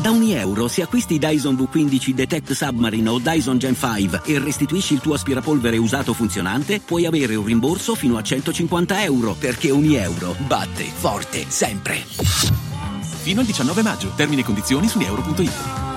Da €1 se acquisti Dyson V15 Detect Submarine o Dyson Gen 5 e restituisci il tuo aspirapolvere usato funzionante, puoi avere un rimborso fino a €150, perché €1 batte forte sempre. Fino al 19 maggio. Termini e condizioni su euro.it.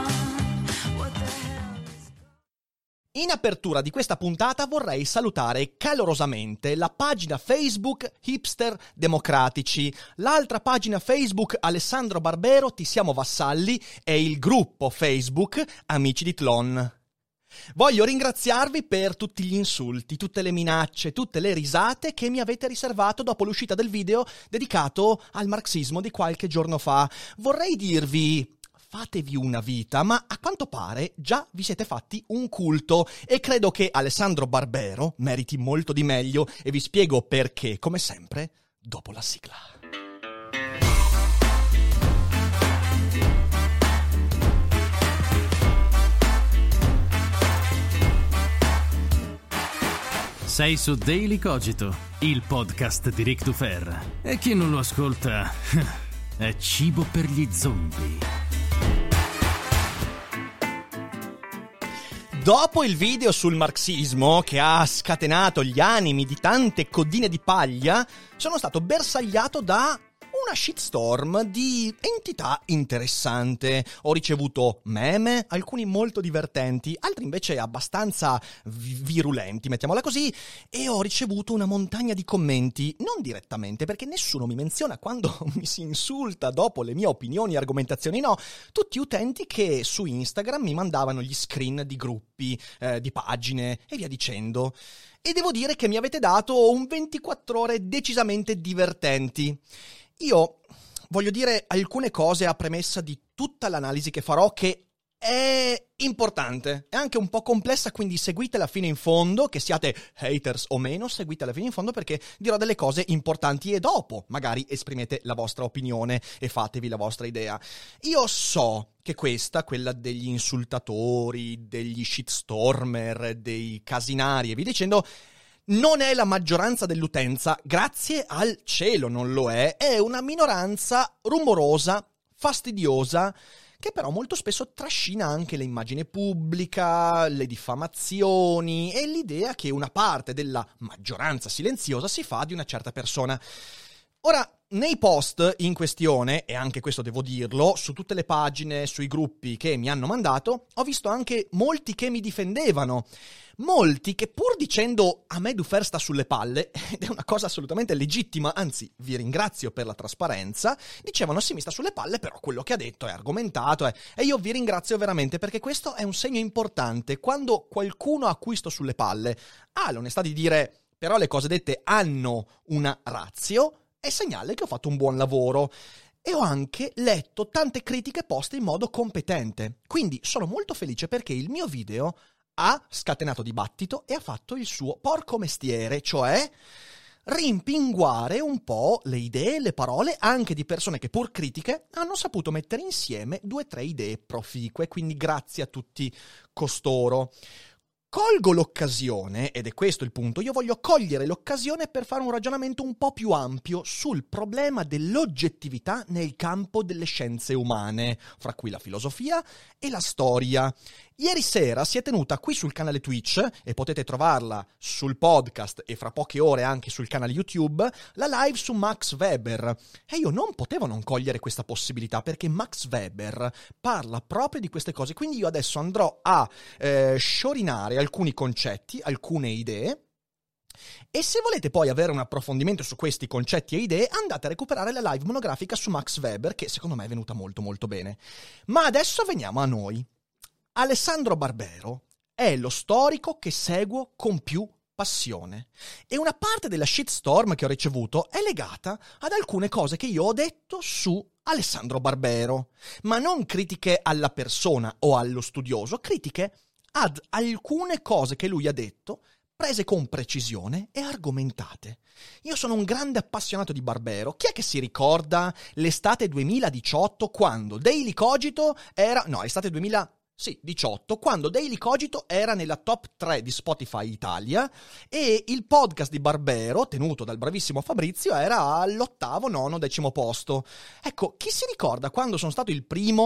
In apertura di questa puntata vorrei salutare calorosamente la pagina Facebook Hipster Democratici, l'altra pagina Facebook Alessandro Barbero Ti siamo vassalli e il gruppo Facebook Amici di Tlon. Voglio ringraziarvi per tutti gli insulti, tutte le minacce, tutte le risate che mi avete riservato dopo l'uscita del video dedicato al marxismo di qualche giorno fa. Vorrei dirvi: fatevi una vita, ma a quanto pare già vi siete fatti un culto e credo che Alessandro Barbero meriti molto di meglio e vi spiego perché, come sempre, dopo la sigla. Sei su Daily Cogito, il podcast di Ric Dufer. E chi non lo ascolta è cibo per gli zombie. Dopo il video sul marxismo, che ha scatenato gli animi di tante codine di paglia, sono stato bersagliato da una shitstorm di entità interessante. Ho ricevuto meme, alcuni molto divertenti, altri invece abbastanza virulenti, mettiamola così, e ho ricevuto una montagna di commenti, non direttamente, perché nessuno mi menziona quando mi si insulta dopo le mie opinioni e argomentazioni, no, tutti utenti che su Instagram mi mandavano gli screen di gruppi, di pagine e via dicendo. E devo dire che mi avete dato un 24 ore decisamente divertenti. Io voglio dire alcune cose a premessa di tutta l'analisi che farò, che è importante, è anche un po' complessa, quindi seguitela fino in fondo, che siate haters o meno, seguitela fino in fondo perché dirò delle cose importanti e dopo magari esprimete la vostra opinione e fatevi la vostra idea. Io so che quella degli insultatori, degli shitstormer, dei casinari e via dicendo, non è la maggioranza dell'utenza, grazie al cielo non lo è una minoranza rumorosa, fastidiosa, che però molto spesso trascina anche l'immagine pubblica, le diffamazioni e l'idea che una parte della maggioranza silenziosa si fa di una certa persona. Ora, nei post in questione, e anche questo devo dirlo, su tutte le pagine, sui gruppi che mi hanno mandato, ho visto anche molti che mi difendevano. Molti che pur dicendo a me Dufer sta sulle palle, ed è una cosa assolutamente legittima, anzi vi ringrazio per la trasparenza, dicevano sì mi sta sulle palle, però quello che ha detto è argomentato, e io vi ringrazio veramente perché questo è un segno importante. Quando qualcuno a cui sto sulle palle ha l'onestà di dire però le cose dette hanno una ratio, è segnale che ho fatto un buon lavoro. E ho anche letto tante critiche poste in modo competente, quindi sono molto felice perché il mio video ha scatenato dibattito e ha fatto il suo porco mestiere, cioè rimpinguare un po' le idee, le parole anche di persone che pur critiche hanno saputo mettere insieme 2 o 3 idee proficue, quindi grazie a tutti costoro. Colgo l'occasione, ed è questo il punto, io voglio cogliere l'occasione per fare un ragionamento un po' più ampio sul problema dell'oggettività nel campo delle scienze umane, fra cui la filosofia e la storia. Ieri sera si è tenuta qui sul canale Twitch, e potete trovarla sul podcast e fra poche ore anche sul canale YouTube, la live su Max Weber. E io non potevo non cogliere questa possibilità, perché Max Weber parla proprio di queste cose. Quindi io adesso andrò a sciorinare alcuni concetti, alcune idee, e se volete poi avere un approfondimento su questi concetti e idee, andate a recuperare la live monografica su Max Weber, che secondo me è venuta molto molto bene. Ma adesso veniamo a noi. Alessandro Barbero è lo storico che seguo con più passione e una parte della shitstorm che ho ricevuto è legata ad alcune cose che io ho detto su Alessandro Barbero, ma non critiche alla persona o allo studioso, critiche ad alcune cose che lui ha detto, prese con precisione e argomentate. Io sono un grande appassionato di Barbero. Chi è che si ricorda l'estate 2018 quando Daily Cogito era... No, estate 2018, quando Daily Cogito era nella top 3 di Spotify Italia e il podcast di Barbero, tenuto dal bravissimo Fabrizio, era all'8º, 9º, 10º posto. Ecco, chi si ricorda quando sono stato il primo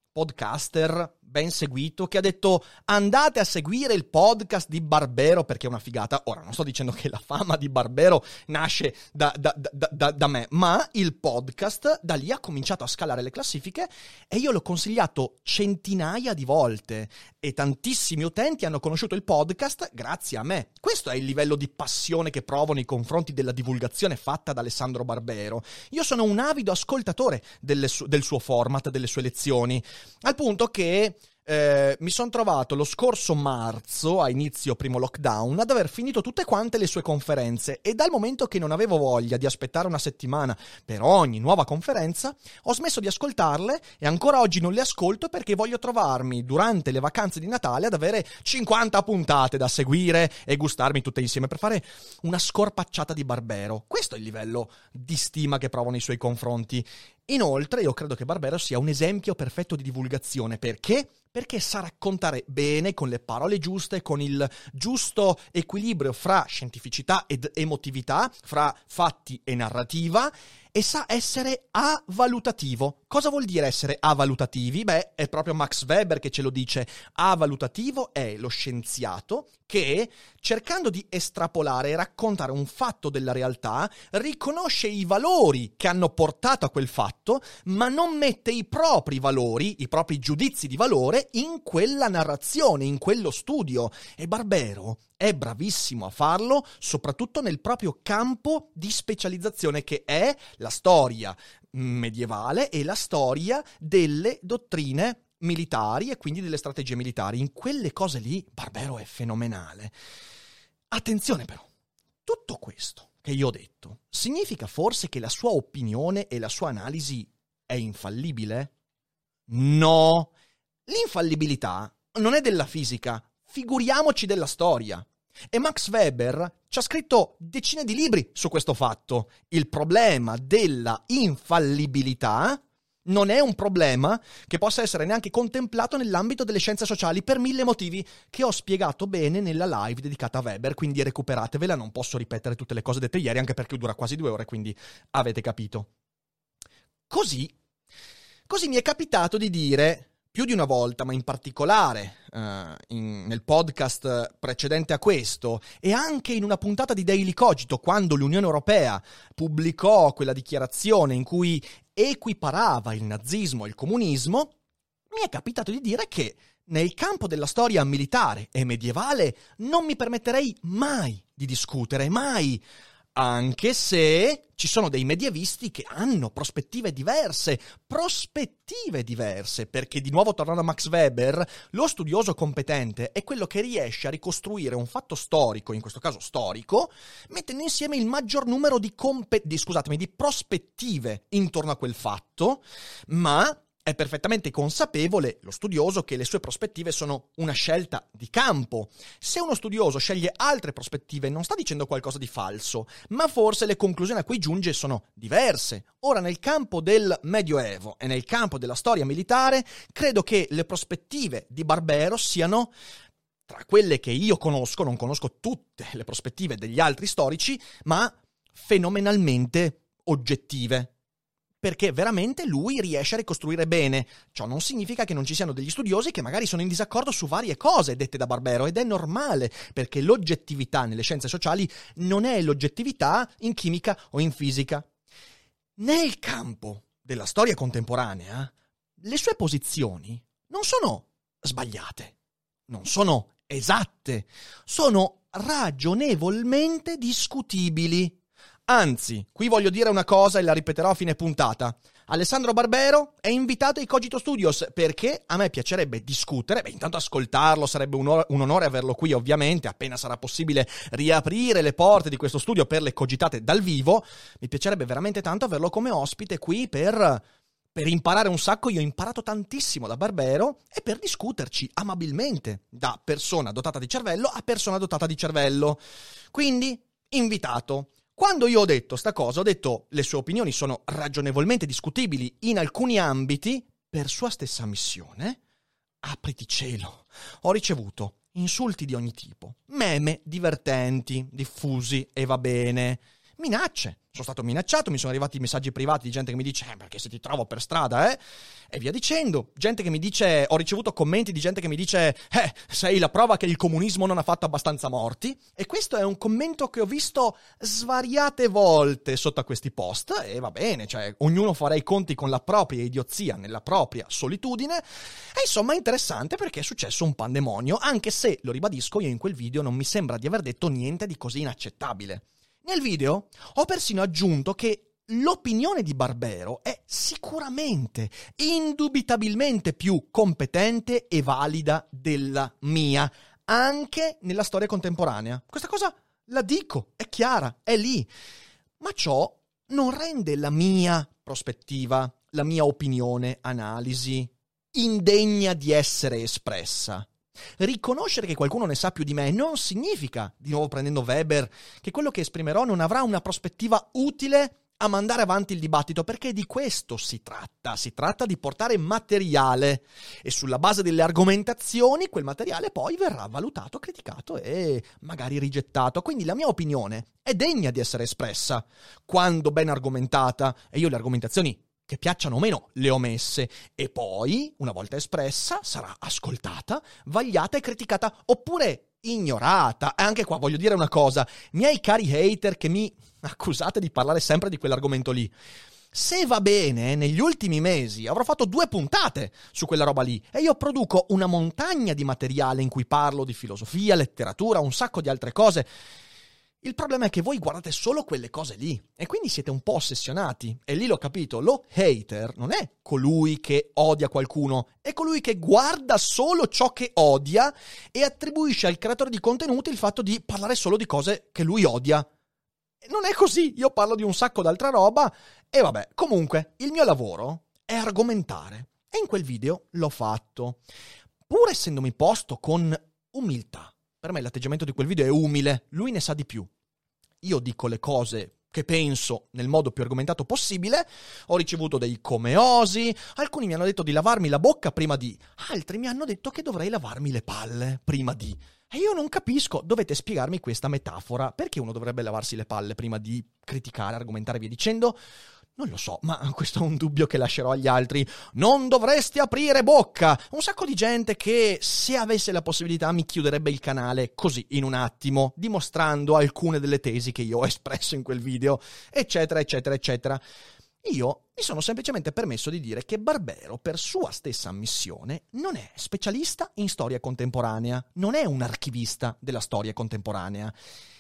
podcaster ben seguito che ha detto andate a seguire il podcast di Barbero perché è una figata. Ora, non sto dicendo che la fama di Barbero nasce da me, ma il podcast da lì ha cominciato a scalare le classifiche e io l'ho consigliato centinaia di volte e tantissimi utenti hanno conosciuto il podcast grazie a me. Questo è il livello di passione che provo nei confronti della divulgazione fatta da Alessandro Barbero. Io sono un avido ascoltatore del suo format, delle sue lezioni, al punto che mi sono trovato lo scorso marzo, a inizio primo lockdown, ad aver finito tutte quante le sue conferenze e dal momento che non avevo voglia di aspettare una settimana per ogni nuova conferenza, ho smesso di ascoltarle e ancora oggi non le ascolto perché voglio trovarmi durante le vacanze di Natale ad avere 50 puntate da seguire e gustarmi tutte insieme per fare una scorpacciata di Barbero. Questo è il livello di stima che provo nei suoi confronti. Inoltre, io credo che Barbero sia un esempio perfetto di divulgazione. Perché? Perché sa raccontare bene, con le parole giuste, con il giusto equilibrio fra scientificità ed emotività, fra fatti e narrativa, e sa essere avalutativo. Cosa vuol dire essere avalutativi? Beh, è proprio Max Weber che ce lo dice. Avalutativo è lo scienziato che, cercando di estrapolare e raccontare un fatto della realtà, riconosce i valori che hanno portato a quel fatto, ma non mette i propri valori, i propri giudizi di valore in quella narrazione, in quello studio. E Barbero è bravissimo a farlo, soprattutto nel proprio campo di specializzazione, che è la storia medievale e la storia delle dottrine militari e quindi delle strategie militari. In quelle cose lì Barbero è fenomenale. Attenzione però, tutto questo che io ho detto significa forse che la sua opinione e la sua analisi è infallibile? No, l'infallibilità non è della fisica, figuriamoci della storia. E Max Weber ci ha scritto decine di libri su questo fatto. Il problema della infallibilità non è un problema che possa essere neanche contemplato nell'ambito delle scienze sociali per 1000 motivi che ho spiegato bene nella live dedicata a Weber, quindi recuperatevela, non posso ripetere tutte le cose dette ieri, anche perché dura quasi 2 ore, quindi avete capito. Così mi è capitato di dire più di una volta, ma in particolare nel podcast precedente a questo e anche in una puntata di Daily Cogito, quando l'Unione Europea pubblicò quella dichiarazione in cui equiparava il nazismo e il comunismo, mi è capitato di dire che nel campo della storia militare e medievale non mi permetterei mai di discutere, mai. Anche se ci sono dei medievisti che hanno prospettive diverse, perché di nuovo tornando a Max Weber, lo studioso competente è quello che riesce a ricostruire un fatto storico, in questo caso storico, mettendo insieme il maggior numero di prospettive intorno a quel fatto, ma è perfettamente consapevole lo studioso che le sue prospettive sono una scelta di campo. Se uno studioso sceglie altre prospettive non sta dicendo qualcosa di falso, ma forse le conclusioni a cui giunge sono diverse. Ora, nel campo del Medioevo e nel campo della storia militare, credo che le prospettive di Barbero siano, tra quelle che io conosco, non conosco tutte le prospettive degli altri storici, ma fenomenalmente oggettive. Perché veramente lui riesce a ricostruire bene. Ciò non significa che non ci siano degli studiosi che magari sono in disaccordo su varie cose dette da Barbero, ed è normale, perché l'oggettività nelle scienze sociali non è l'oggettività in chimica o in fisica. Nel campo della storia contemporanea, le sue posizioni non sono sbagliate, non sono esatte, sono ragionevolmente discutibili. Anzi, qui voglio dire una cosa e la ripeterò a fine puntata. Alessandro Barbero è invitato ai Cogito Studios perché a me piacerebbe discutere, intanto ascoltarlo, sarebbe un onore averlo qui ovviamente, appena sarà possibile riaprire le porte di questo studio per le cogitate dal vivo, mi piacerebbe veramente tanto averlo come ospite qui per imparare un sacco. Io ho imparato tantissimo da Barbero e per discuterci amabilmente, da persona dotata di cervello a persona dotata di cervello. Quindi, invitato. Quando io ho detto sta cosa, ho detto le sue opinioni sono ragionevolmente discutibili in alcuni ambiti, per sua stessa missione, apriti cielo, ho ricevuto insulti di ogni tipo, meme divertenti, diffusi e va bene, minacce sono stato minacciato, mi sono arrivati messaggi privati di gente che mi dice perché se ti trovo per strada, e via dicendo. Gente che mi dice, ho ricevuto commenti di gente che mi dice sei la prova che il comunismo non ha fatto abbastanza morti, e questo è un commento che ho visto svariate volte sotto a questi post, e va bene, cioè ognuno farà i conti con la propria idiozia nella propria solitudine, e insomma è interessante perché è successo un pandemonio, anche se, lo ribadisco, io in quel video non mi sembra di aver detto niente di così inaccettabile. Nel video ho persino aggiunto che l'opinione di Barbero è sicuramente, indubitabilmente più competente e valida della mia, anche nella storia contemporanea. Questa cosa la dico, è chiara, è lì. Ma ciò non rende la mia prospettiva, la mia opinione, analisi, indegna di essere espressa. Riconoscere che qualcuno ne sa più di me non significa, di nuovo prendendo Weber, che quello che esprimerò non avrà una prospettiva utile a mandare avanti il dibattito, perché di questo si tratta di portare materiale, e sulla base delle argomentazioni quel materiale poi verrà valutato, criticato e magari rigettato. Quindi la mia opinione è degna di essere espressa quando ben argomentata, e io le argomentazioni che piacciono o meno le ho messe, e poi, una volta espressa, sarà ascoltata, vagliata e criticata, oppure ignorata. E anche qua voglio dire una cosa, miei cari hater che mi accusate di parlare sempre di quell'argomento lì, se va bene, negli ultimi mesi avrò fatto 2 puntate su quella roba lì, e io produco una montagna di materiale in cui parlo di filosofia, letteratura, un sacco di altre cose. Il problema è che voi guardate solo quelle cose lì, e quindi siete un po' ossessionati. E lì l'ho capito, lo hater non è colui che odia qualcuno, è colui che guarda solo ciò che odia e attribuisce al creatore di contenuti il fatto di parlare solo di cose che lui odia. Non è così, io parlo di un sacco d'altra roba, e vabbè. Comunque, il mio lavoro è argomentare, e in quel video l'ho fatto, pur essendomi posto con umiltà. Per me l'atteggiamento di quel video è umile, lui ne sa di più. Io dico le cose che penso nel modo più argomentato possibile, ho ricevuto dei come osi, alcuni mi hanno detto di lavarmi la bocca prima di, altri mi hanno detto che dovrei lavarmi le palle prima di. E io non capisco, dovete spiegarmi questa metafora, perché uno dovrebbe lavarsi le palle prima di criticare, argomentare e via dicendo? Non lo so, ma questo è un dubbio che lascerò agli altri. Non dovresti aprire bocca! Un sacco di gente che, se avesse la possibilità, mi chiuderebbe il canale così, in un attimo, dimostrando alcune delle tesi che io ho espresso in quel video, eccetera, eccetera, eccetera. Io mi sono semplicemente permesso di dire che Barbero, per sua stessa ammissione, non è specialista in storia contemporanea, non è un archivista della storia contemporanea.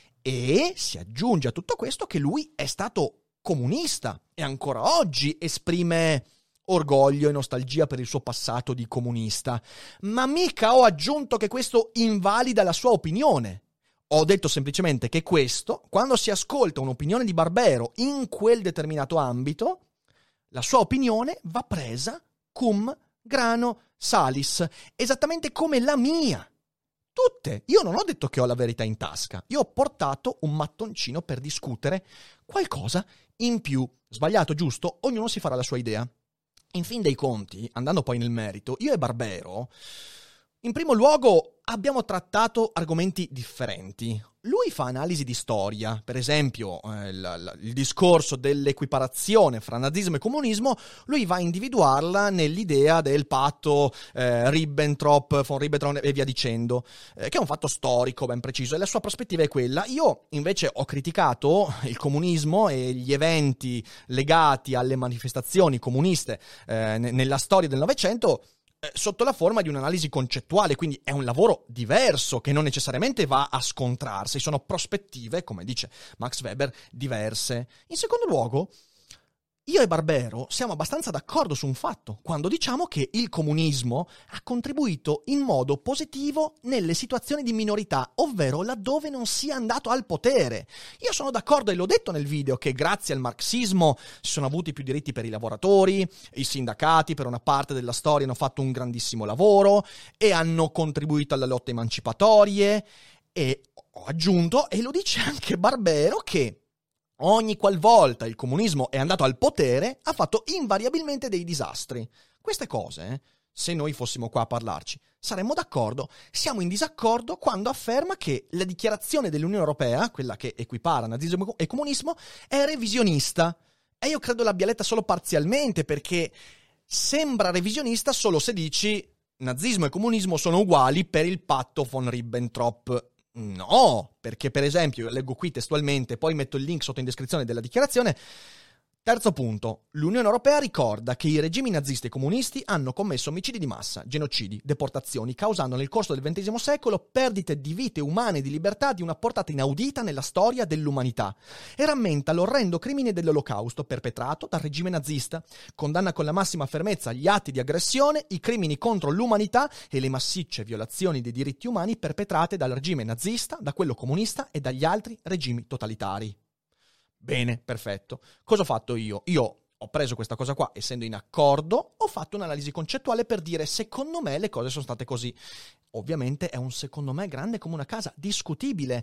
E si aggiunge a tutto questo che lui è stato comunista e ancora oggi esprime orgoglio e nostalgia per il suo passato di comunista. Ma mica ho aggiunto che questo invalida la sua opinione. Ho detto semplicemente che questo, quando si ascolta un'opinione di Barbero in quel determinato ambito, la sua opinione va presa cum grano salis, esattamente come la mia. Tutte. Io non ho detto che ho la verità in tasca. Io ho portato un mattoncino per discutere qualcosa in più. Sbagliato, giusto? Ognuno si farà la sua idea. In fin dei conti, andando poi nel merito, io e Barbero, in primo luogo, abbiamo trattato argomenti differenti. Lui fa analisi di storia, per esempio il discorso dell'equiparazione fra nazismo e comunismo, lui va a individuarla nell'idea del patto Ribbentrop, von Ribbentrop e via dicendo, che è un fatto storico ben preciso, e la sua prospettiva è quella. Io invece ho criticato il comunismo e gli eventi legati alle manifestazioni comuniste nella storia del Novecento, sotto la forma di un'analisi concettuale, quindi è un lavoro diverso che non necessariamente va a scontrarsi, sono prospettive, come dice Max Weber, diverse. In secondo luogo, io e Barbero siamo abbastanza d'accordo su un fatto, quando diciamo che il comunismo ha contribuito in modo positivo nelle situazioni di minorità, ovvero laddove non sia andato al potere. Io sono d'accordo, e l'ho detto nel video, che grazie al marxismo si sono avuti più diritti per i lavoratori, i sindacati per una parte della storia hanno fatto un grandissimo lavoro e hanno contribuito alle lotte emancipatorie, e ho aggiunto, e lo dice anche Barbero, che ogni qualvolta il comunismo è andato al potere ha fatto invariabilmente dei disastri. Queste cose se noi fossimo qua a parlarci. Saremmo d'accordo. Siamo in disaccordo quando afferma che la dichiarazione dell'Unione Europea, quella che equipara nazismo e comunismo, è revisionista. E io credo l'abbia letta solo parzialmente, perché sembra revisionista solo se dici nazismo e comunismo sono uguali per il patto von Ribbentrop. No, perché per esempio, leggo qui testualmente, poi metto il link sotto in descrizione della dichiarazione. Terzo punto, l'Unione Europea ricorda che i regimi nazisti e comunisti hanno commesso omicidi di massa, genocidi, deportazioni, causando nel corso del XX secolo perdite di vite umane e di libertà di una portata inaudita nella storia dell'umanità, e rammenta l'orrendo crimine dell'Olocausto perpetrato dal regime nazista, condanna con la massima fermezza gli atti di aggressione, i crimini contro l'umanità e le massicce violazioni dei diritti umani perpetrate dal regime nazista, da quello comunista e dagli altri regimi totalitari. Bene, perfetto. Cosa ho fatto io? Io ho preso questa cosa qua, essendo in accordo, ho fatto un'analisi concettuale per dire secondo me le cose sono state così. Ovviamente è un secondo me grande come una casa, discutibile.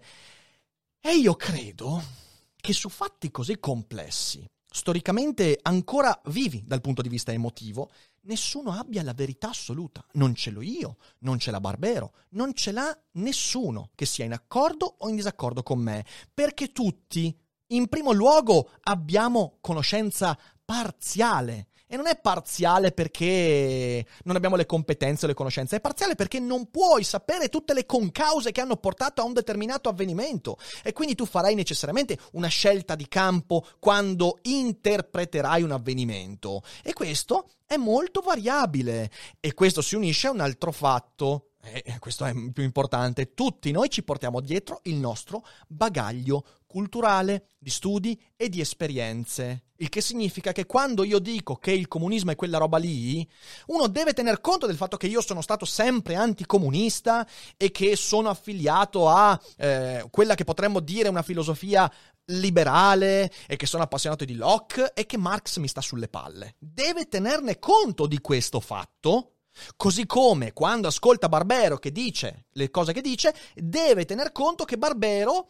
E io credo che su fatti così complessi, storicamente ancora vivi dal punto di vista emotivo, nessuno abbia la verità assoluta. Non ce l'ho io, non ce l'ha Barbero, non ce l'ha nessuno che sia in accordo o in disaccordo con me, perché tutti in primo luogo abbiamo conoscenza parziale, e non è parziale perché non abbiamo le competenze o le conoscenze, è parziale perché non puoi sapere tutte le concause che hanno portato a un determinato avvenimento, e quindi tu farai necessariamente una scelta di campo quando interpreterai un avvenimento, e questo è molto variabile, e questo si unisce a un altro fatto. Questo è più importante, tutti noi ci portiamo dietro il nostro bagaglio culturale, di studi e di esperienze, il che significa che quando io dico che il comunismo è quella roba lì, uno deve tener conto del fatto che io sono stato sempre anticomunista e che sono affiliato a quella che potremmo dire una filosofia liberale e che sono appassionato di Locke e che Marx mi sta sulle palle. Deve tenerne conto di questo fatto. Così come quando ascolta Barbero che dice le cose che dice, deve tener conto che Barbero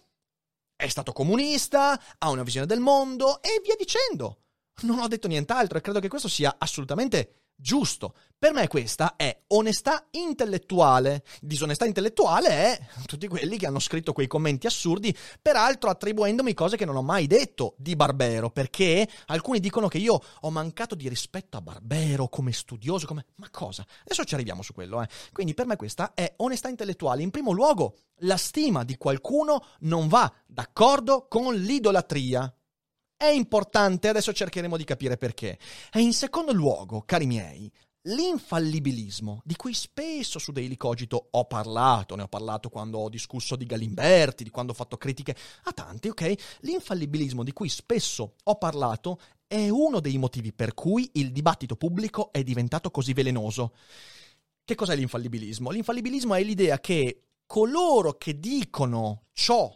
è stato comunista, ha una visione del mondo e via dicendo. Non ho detto nient'altro e credo che questo sia assolutamente giusto. Per me questa è onestà intellettuale. Disonestà intellettuale è tutti quelli che hanno scritto quei commenti assurdi, peraltro attribuendomi cose che non ho mai detto di Barbero, perché alcuni dicono che io ho mancato di rispetto a Barbero come studioso, come... Ma cosa? Adesso ci arriviamo su quello, Quindi per me questa è onestà intellettuale. In primo luogo, la stima di qualcuno non va d'accordo con l'idolatria. È importante, adesso cercheremo di capire perché. E in secondo luogo, cari miei, l'infallibilismo, di cui spesso su Daily Cogito ho parlato, ne ho parlato quando ho discusso di Galimberti, di quando ho fatto critiche a tanti, ok? L'infallibilismo di cui spesso ho parlato è uno dei motivi per cui il dibattito pubblico è diventato così velenoso. Che cos'è l'infallibilismo? L'infallibilismo è l'idea che coloro che dicono ciò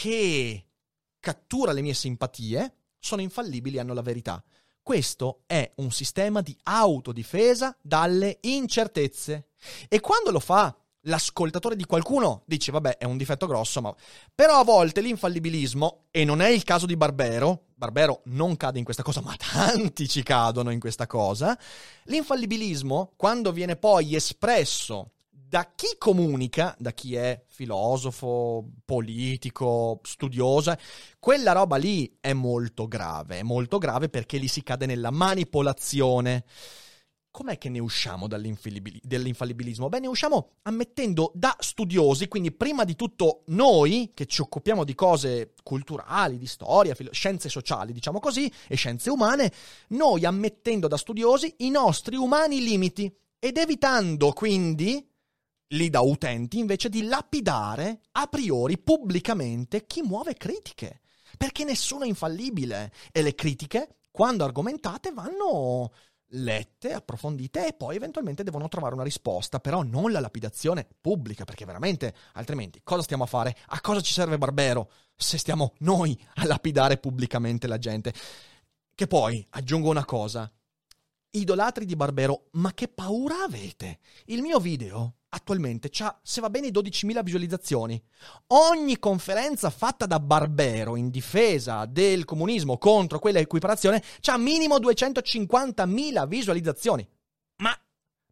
che cattura le mie simpatie sono infallibili e hanno la verità. Questo è un sistema di autodifesa dalle incertezze. E quando lo fa l'ascoltatore di qualcuno, dice vabbè è un difetto grosso, ma... Però a volte l'infallibilismo, e non è il caso di Barbero non cade in questa cosa, ma tanti ci cadono in questa cosa, l'infallibilismo, quando viene poi espresso da chi comunica, da chi è filosofo, politico, studioso, quella roba lì è molto grave perché lì si cade nella manipolazione. Com'è che ne usciamo dall'infallibilismo? Beh, ne usciamo ammettendo da studiosi, quindi prima di tutto noi che ci occupiamo di cose culturali, di storia, scienze sociali, diciamo così, e scienze umane, noi ammettendo da studiosi i nostri umani limiti ed evitando quindi lì da utenti invece di lapidare a priori pubblicamente chi muove critiche, perché nessuno è infallibile e le critiche, quando argomentate, vanno lette, approfondite e poi eventualmente devono trovare una risposta, però non la lapidazione pubblica, perché veramente altrimenti cosa stiamo a fare? A cosa ci serve Barbero se stiamo noi a lapidare pubblicamente la gente? Che poi aggiungo una cosa: idolatri di Barbero, ma che paura avete? Il mio video attualmente c'ha, se va bene, 12.000 visualizzazioni. Ogni conferenza fatta da Barbero in difesa del comunismo contro quella equiparazione c'ha minimo 250.000 visualizzazioni.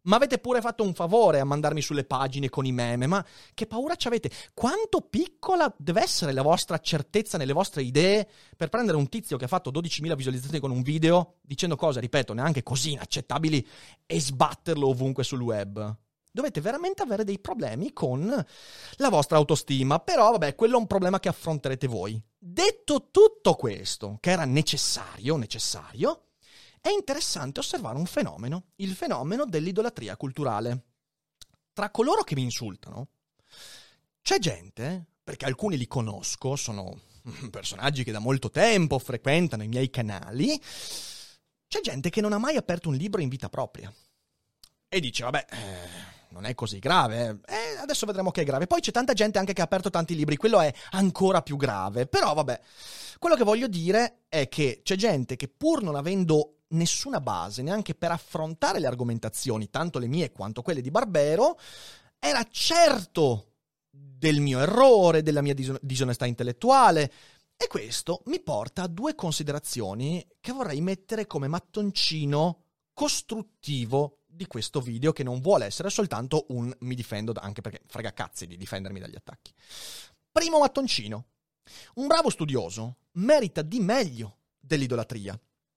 Ma avete pure fatto un favore a mandarmi sulle pagine con i meme, ma che paura ci avete? Quanto piccola deve essere la vostra certezza nelle vostre idee per prendere un tizio che ha fatto 12.000 visualizzazioni con un video dicendo cose, ripeto, neanche così inaccettabili e sbatterlo ovunque sul web? Dovete veramente avere dei problemi con la vostra autostima, però vabbè, quello è un problema che affronterete voi. Detto tutto questo, che era necessario, è interessante osservare un fenomeno, il fenomeno dell'idolatria culturale. Tra coloro che mi insultano, c'è gente, perché alcuni li conosco, sono personaggi che da molto tempo frequentano i miei canali, c'è gente che non ha mai aperto un libro in vita propria. E dice, vabbè, non è così grave, adesso vedremo che è grave. Poi c'è tanta gente anche che ha aperto tanti libri, quello è ancora più grave. Però vabbè, quello che voglio dire è che c'è gente che pur non avendo nessuna base neanche per affrontare le argomentazioni, tanto le mie quanto quelle di Barbero, era certo del mio errore, della mia disonestà intellettuale, e questo mi porta a due considerazioni che vorrei mettere come mattoncino costruttivo di questo video, che non vuole essere soltanto un mi difendo, anche perché frega cazzi di difendermi dagli attacchi. Primo mattoncino: un bravo studioso merita di meglio dell'idolatria.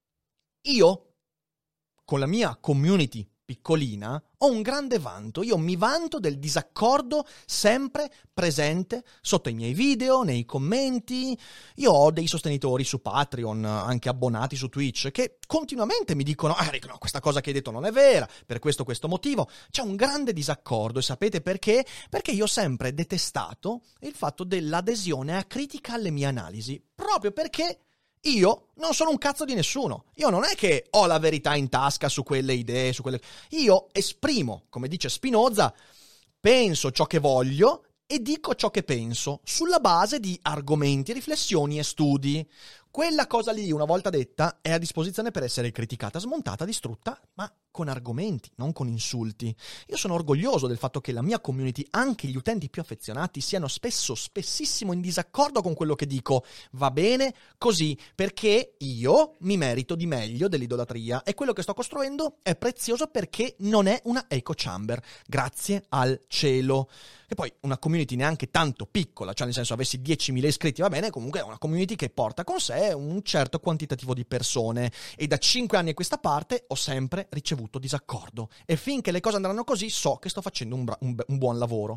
Io, con la mia community piccolina, ho un grande vanto. Io mi vanto del disaccordo sempre presente sotto i miei video, nei commenti. Io ho dei sostenitori su Patreon, anche abbonati su Twitch, che continuamente mi dicono Rick, no, questa cosa che hai detto non è vera, per questo motivo. C'è un grande disaccordo, e sapete perché? Perché io ho sempre detestato il fatto dell'adesione a critica alle mie analisi, proprio perché io non sono un cazzo di nessuno. Io non è che ho la verità in tasca su quelle idee, Io esprimo, come dice Spinoza, penso ciò che voglio e dico ciò che penso, sulla base di argomenti, riflessioni e studi. Quella cosa lì, una volta detta, è a disposizione per essere criticata, smontata, distrutta, ma con argomenti, non con insulti. Io sono orgoglioso del fatto che la mia community, anche gli utenti più affezionati, siano spessissimo in disaccordo con quello che dico. Va bene così, perché io mi merito di meglio dell'idolatria, e quello che sto costruendo è prezioso perché non è una echo chamber. Grazie al cielo. E poi una community neanche tanto piccola, cioè nel senso avessi 10.000 iscritti, va bene, comunque è una community che porta con sé un certo quantitativo di persone, e da 5 anni a questa parte ho sempre ricevuto disaccordo, e finché le cose andranno così so che sto facendo un buon lavoro.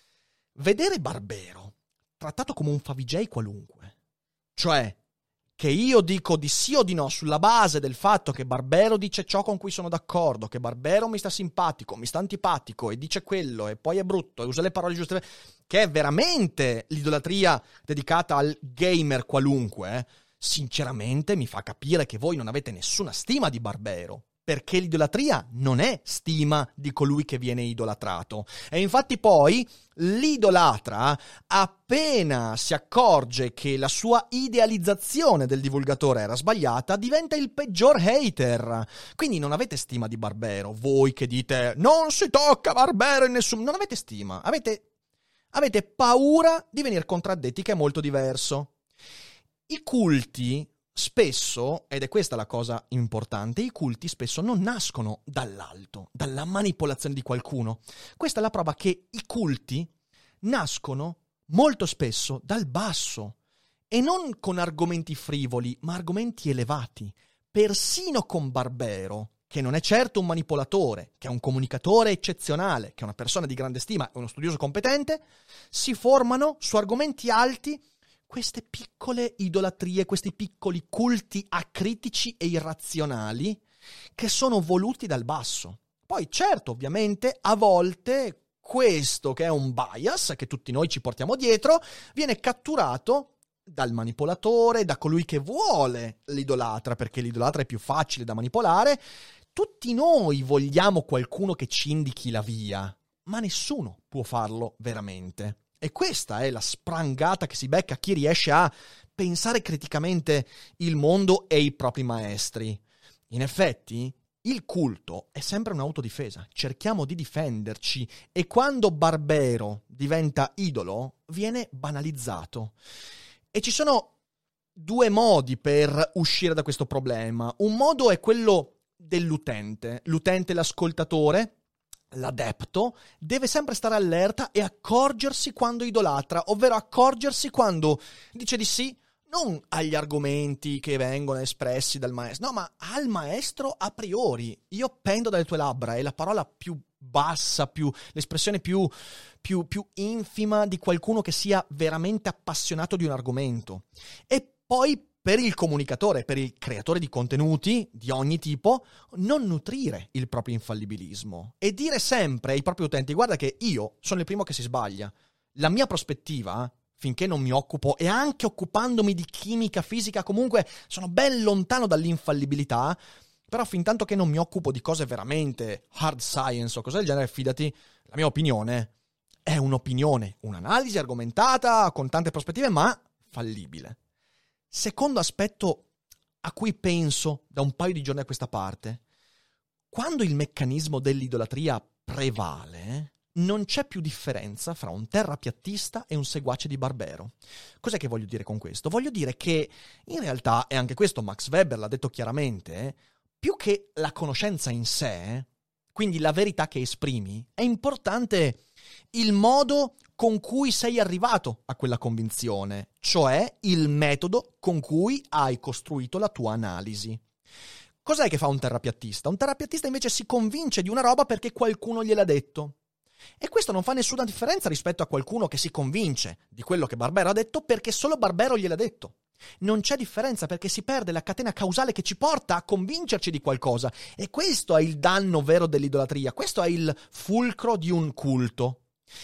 Vedere Barbero trattato come un favij qualunque, cioè che io dico di sì o di no sulla base del fatto che Barbero dice ciò con cui sono d'accordo, che Barbero mi sta simpatico, mi sta antipatico e dice quello e poi è brutto e usa le parole giuste, che è veramente l'idolatria dedicata al gamer qualunque, sinceramente mi fa capire che voi non avete nessuna stima di Barbero, perché l'idolatria non è stima di colui che viene idolatrato. E infatti poi l'idolatra, appena si accorge che la sua idealizzazione del divulgatore era sbagliata, diventa il peggior hater. Quindi non avete stima di Barbero, voi che dite non si tocca Barbero in nessun... Non avete stima, avete paura di venire contraddetti, che è molto diverso. I culti spesso, ed è questa la cosa importante, i culti spesso non nascono dall'alto, dalla manipolazione di qualcuno. Questa è la prova che i culti nascono molto spesso dal basso, e non con argomenti frivoli, ma argomenti elevati. Persino con Barbero, che non è certo un manipolatore, che è un comunicatore eccezionale, che è una persona di grande stima e uno studioso competente, si formano su argomenti alti queste piccole idolatrie, questi piccoli culti acritici e irrazionali che sono voluti dal basso. Poi certo, ovviamente, a volte questo, che è un bias che tutti noi ci portiamo dietro, viene catturato dal manipolatore, da colui che vuole l'idolatra, perché l'idolatra è più facile da manipolare. Tutti noi vogliamo qualcuno che ci indichi la via, ma nessuno può farlo veramente. E questa è la sprangata che si becca chi riesce a pensare criticamente il mondo e i propri maestri. In effetti, il culto è sempre un'autodifesa. Cerchiamo di difenderci, e quando Barbero diventa idolo, viene banalizzato. E ci sono due modi per uscire da questo problema. Un modo è quello dell'utente. L'utente, l'ascoltatore, l'adepto deve sempre stare allerta e accorgersi quando idolatra, ovvero accorgersi quando dice di sì non agli argomenti che vengono espressi dal maestro, no, ma al maestro a priori. Io pendo dalle tue labbra, è la parola più bassa, l'espressione più infima di qualcuno che sia veramente appassionato di un argomento. E poi per il comunicatore, per il creatore di contenuti di ogni tipo, non nutrire il proprio infallibilismo e dire sempre ai propri utenti: guarda che io sono il primo che si sbaglia. La mia prospettiva, finché non mi occupo, e anche occupandomi di chimica, fisica, comunque sono ben lontano dall'infallibilità, però fin tanto che non mi occupo di cose veramente hard science o cose del genere, fidati, la mia opinione è un'opinione, un'analisi argomentata con tante prospettive, ma fallibile. Secondo aspetto a cui penso da un paio di giorni a questa parte: quando il meccanismo dell'idolatria prevale, non c'è più differenza fra un terrapiattista e un seguace di Barbero. Cos'è che voglio dire con questo? Voglio dire che in realtà, e anche questo Max Weber l'ha detto chiaramente, più che la conoscenza in sé, quindi la verità che esprimi, è importante il modo con cui sei arrivato a quella convinzione, cioè il metodo con cui hai costruito la tua analisi. Cos'è che fa un terrapiattista? Un terrapiattista invece si convince di una roba perché qualcuno gliel'ha detto. E questo non fa nessuna differenza rispetto a qualcuno che si convince di quello che Barbero ha detto perché solo Barbero gliel'ha detto. Non c'è differenza, perché si perde la catena causale che ci porta a convincerci di qualcosa. E questo è il danno vero dell'idolatria, questo è il fulcro di un culto.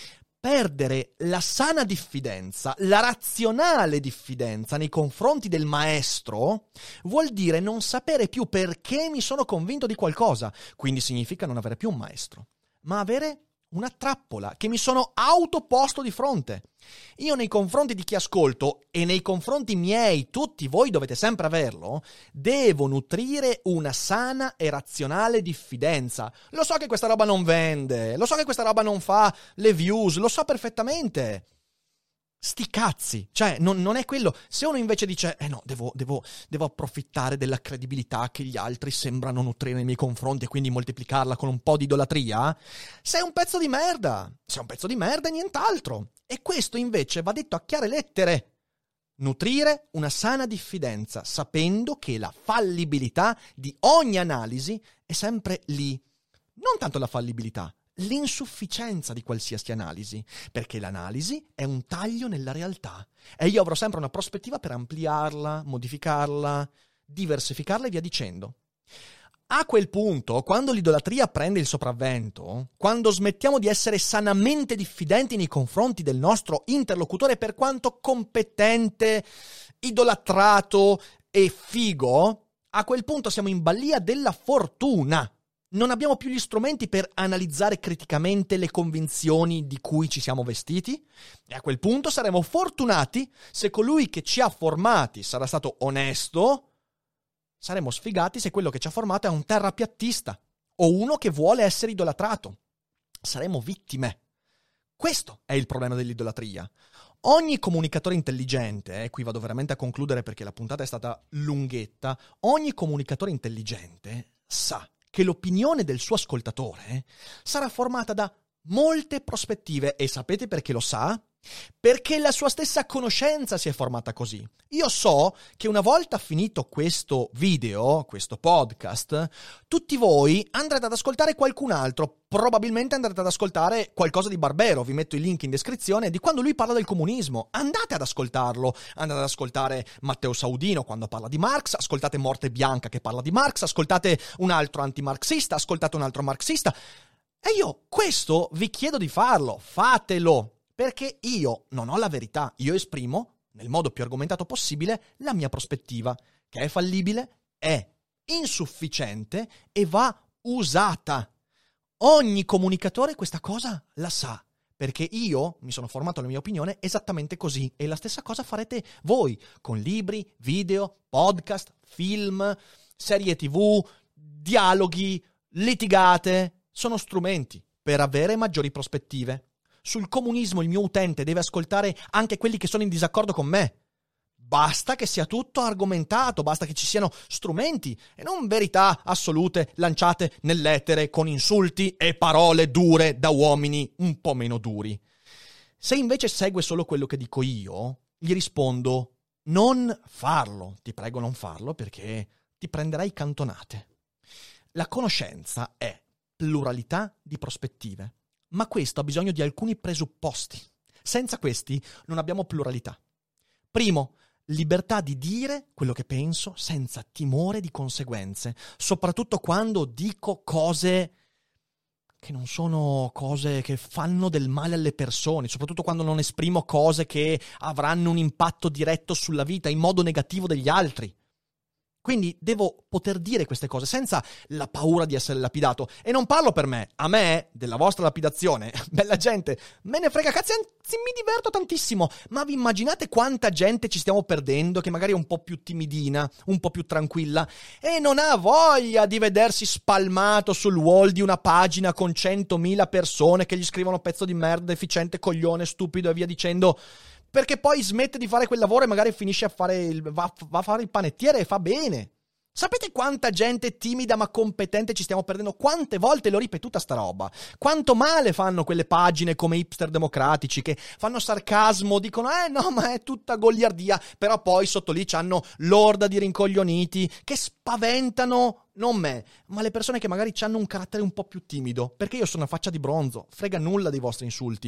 Perdere la sana diffidenza, la razionale diffidenza nei confronti del maestro vuol dire non sapere più perché mi sono convinto di qualcosa. Quindi significa non avere più un maestro, ma avere una trappola che mi sono autoposto di fronte. Io nei confronti di chi ascolto e nei confronti miei, tutti voi dovete sempre averlo, devo nutrire una sana e razionale diffidenza. Lo so che questa roba non vende, lo so che questa roba non fa le views, lo so perfettamente. Sti cazzi, cioè non è quello. Se uno invece dice no, devo approfittare della credibilità che gli altri sembrano nutrire nei miei confronti e quindi moltiplicarla con un po' di idolatria, sei un pezzo di merda, e nient'altro. E questo invece va detto a chiare lettere: nutrire una sana diffidenza, sapendo che la fallibilità di ogni analisi è sempre lì. Non tanto la fallibilità, l'insufficienza di qualsiasi analisi, perché l'analisi è un taglio nella realtà e io avrò sempre una prospettiva per ampliarla, modificarla, diversificarla e via dicendo. A quel punto, quando l'idolatria prende il sopravvento, quando smettiamo di essere sanamente diffidenti nei confronti del nostro interlocutore, per quanto competente, idolatrato e figo, a quel punto siamo in balia della fortuna. Non abbiamo più gli strumenti per analizzare criticamente le convinzioni di cui ci siamo vestiti e a quel punto saremo fortunati se colui che ci ha formati sarà stato onesto, saremo sfigati se quello che ci ha formato è un terrapiattista o uno che vuole essere idolatrato. Saremo vittime. Questo è il problema dell'idolatria. Ogni comunicatore intelligente, e qui vado veramente a concludere perché la puntata è stata lunghetta, ogni comunicatore intelligente sa che l'opinione del suo ascoltatore sarà formata da molte prospettive. E sapete perché lo sa? Perché la sua stessa conoscenza si è formata così. Io so che una volta finito questo video, questo podcast, tutti voi andrete ad ascoltare qualcun altro, probabilmente andrete ad ascoltare qualcosa di Barbero, vi metto il link in descrizione, di quando lui parla del comunismo. Andate ad ascoltarlo, andate ad ascoltare Matteo Saudino quando parla di Marx, ascoltate Morte Bianca che parla di Marx, ascoltate un altro antimarxista, ascoltate un altro marxista. E io questo vi chiedo di farlo, fatelo. Perché io non ho la verità, io esprimo, nel modo più argomentato possibile, la mia prospettiva, che è fallibile, è insufficiente e va usata. Ogni comunicatore questa cosa la sa, perché io mi sono formato la mia opinione esattamente così, e la stessa cosa farete voi, con libri, video, podcast, film, serie TV, dialoghi, litigate. Sono strumenti per avere maggiori prospettive. Sul comunismo il mio utente deve ascoltare anche quelli che sono in disaccordo con me. Basta che sia tutto argomentato, basta che ci siano strumenti e non verità assolute lanciate nell'etere con insulti e parole dure da uomini un po' meno duri. Se invece segue solo quello che dico io, gli rispondo: non farlo, ti prego non farlo perché ti prenderai cantonate. La conoscenza è pluralità di prospettive, ma questo ha bisogno di alcuni presupposti. Senza questi non abbiamo pluralità. Primo, libertà di dire quello che penso senza timore di conseguenze, soprattutto quando dico cose che non sono cose che fanno del male alle persone, soprattutto quando non esprimo cose che avranno un impatto diretto sulla vita in modo negativo degli altri. Quindi devo poter dire queste cose senza la paura di essere lapidato. E non parlo per me. A me, della vostra lapidazione, bella gente, me ne frega cazzi, anzi mi diverto tantissimo. Ma vi immaginate quanta gente ci stiamo perdendo che magari è un po' più timidina, un po' più tranquilla e non ha voglia di vedersi spalmato sul wall di una pagina con 100.000 persone che gli scrivono pezzo di merda, deficiente, coglione, stupido e via dicendo... Perché poi smette di fare quel lavoro e magari finisce a fare va a fare il panettiere e fa bene. Sapete quanta gente timida ma competente ci stiamo perdendo? Quante volte l'ho ripetuta sta roba? Quanto male fanno quelle pagine come hipster democratici che fanno sarcasmo, dicono no ma è tutta goliardia, però poi sotto lì c'hanno l'orda di rincoglioniti che spaventano non me, ma le persone che magari hanno un carattere un po' più timido, perché io sono una faccia di bronzo, frega nulla dei vostri insulti.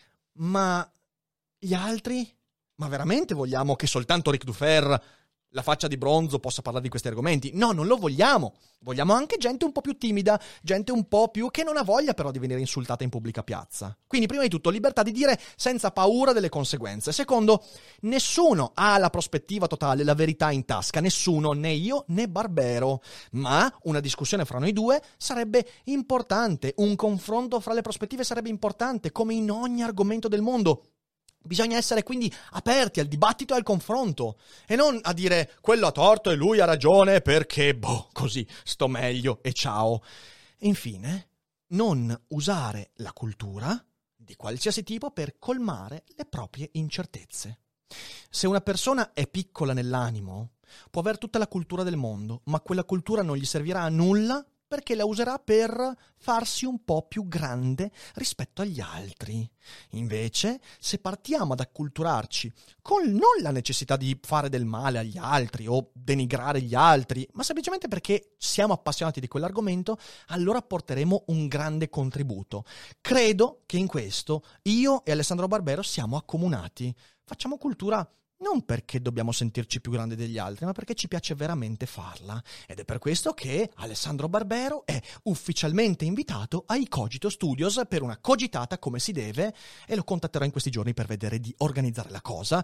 Ma... gli altri? Ma veramente vogliamo che soltanto Ric Dufer, la faccia di bronzo, possa parlare di questi argomenti? No, non lo vogliamo. Vogliamo anche gente un po' più timida, gente un po' più che non ha voglia però di venire insultata in pubblica piazza. Quindi prima di tutto libertà di dire senza paura delle conseguenze. Secondo, nessuno ha la prospettiva totale, la verità in tasca. Nessuno, né io né Barbero. Ma una discussione fra noi due sarebbe importante. Un confronto fra le prospettive sarebbe importante, come in ogni argomento del mondo. Bisogna essere quindi aperti al dibattito e al confronto e non a dire quello ha torto e lui ha ragione perché, così sto meglio e ciao. Infine, non usare la cultura di qualsiasi tipo per colmare le proprie incertezze. Se una persona è piccola nell'animo, può aver tutta la cultura del mondo, ma quella cultura non gli servirà a nulla perché la userà per farsi un po' più grande rispetto agli altri. Invece, se partiamo ad acculturarci con non la necessità di fare del male agli altri o denigrare gli altri, ma semplicemente perché siamo appassionati di quell'argomento, allora porteremo un grande contributo. Credo che in questo io e Alessandro Barbero siamo accomunati. Facciamo cultura non perché dobbiamo sentirci più grandi degli altri, ma perché ci piace veramente farla. Ed è per questo che Alessandro Barbero è ufficialmente invitato ai Cogito Studios per una cogitata come si deve, e lo contatterò in questi giorni per vedere di organizzare la cosa,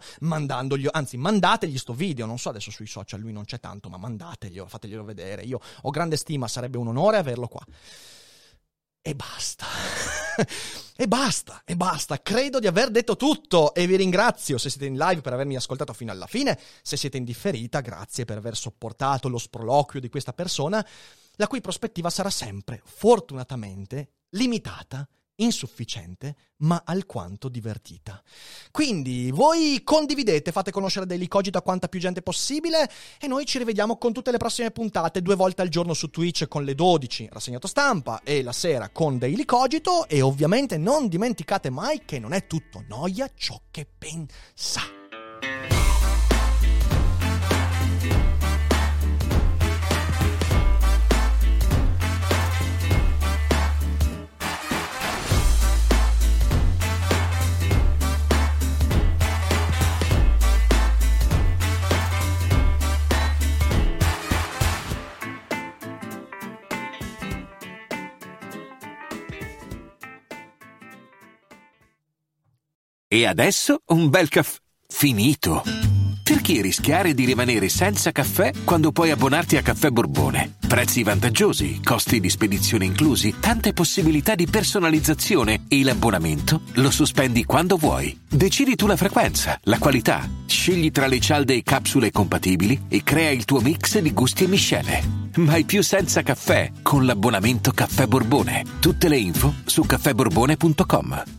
mandategli sto video, non so adesso sui social, lui non c'è tanto, ma mandateglielo, fateglielo vedere. Io ho grande stima, sarebbe un onore averlo qua. E basta. E basta, credo di aver detto tutto e vi ringrazio se siete in live per avermi ascoltato fino alla fine, se siete in differita grazie per aver sopportato lo sproloquio di questa persona, la cui prospettiva sarà sempre, fortunatamente, limitata, insufficiente, ma alquanto divertita. Quindi voi condividete, fate conoscere Daily Cogito a quanta più gente possibile e noi ci rivediamo con tutte le prossime puntate 2 volte al giorno su Twitch con le 12 rassegnato stampa e la sera con Daily Cogito, e ovviamente non dimenticate mai che non è tutto noia ciò che pensa. E adesso un bel caffè finito. Perché rischiare di rimanere senza caffè quando puoi abbonarti a Caffè Borbone? Prezzi vantaggiosi, costi di spedizione inclusi, tante possibilità di personalizzazione e l'abbonamento lo sospendi quando vuoi. Decidi tu la frequenza, la qualità, scegli tra le cialde e capsule compatibili e crea il tuo mix di gusti e miscele. Mai più senza caffè con l'abbonamento Caffè Borbone. Tutte le info su caffèborbone.com.